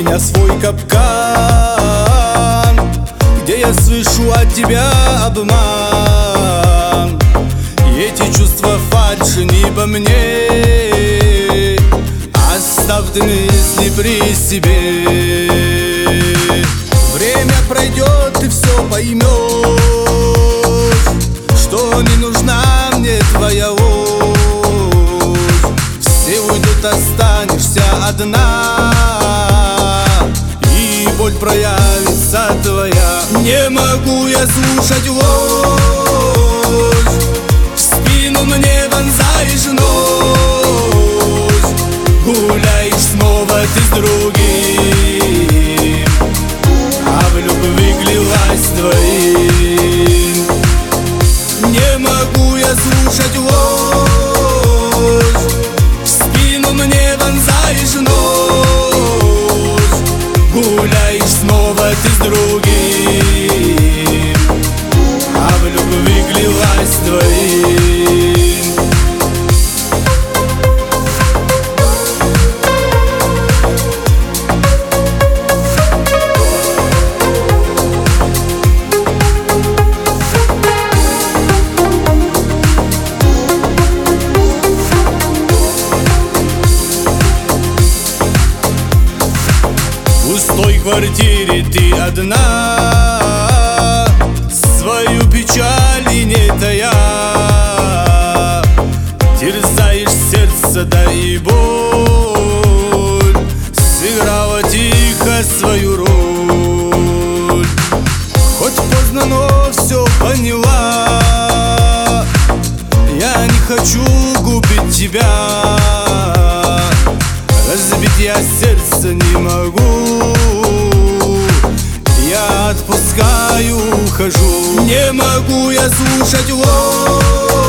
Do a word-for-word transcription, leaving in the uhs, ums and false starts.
меня свой капкан, где я слышу от тебя обман. И эти чувства фальши не по мне, оставь ты мысли при себе. Время пройдет, ты все поймешь, что не нужна мне твоя ложь. Все уйдут, останешься одна, и боль проявится твоя. Не могу я слушать ложь, в спину мне вонзаешь нож. Гуляешь снова ты с другим, а в любви клялась твоим. Не могу я слушать ложь, в спину мне вонзаешь нож. Гуляешь снова ты с другим, а в любви клялась твоим. В пустой квартире ты одна, свою печаль и не тая, терзаешь сердце, да и боль, сыграла тихо свою роль. Хоть поздно, но все поняла, я не хочу губить тебя. Разбить я сердце не могу, я отпускаю, ухожу. Не могу я слушать ложь,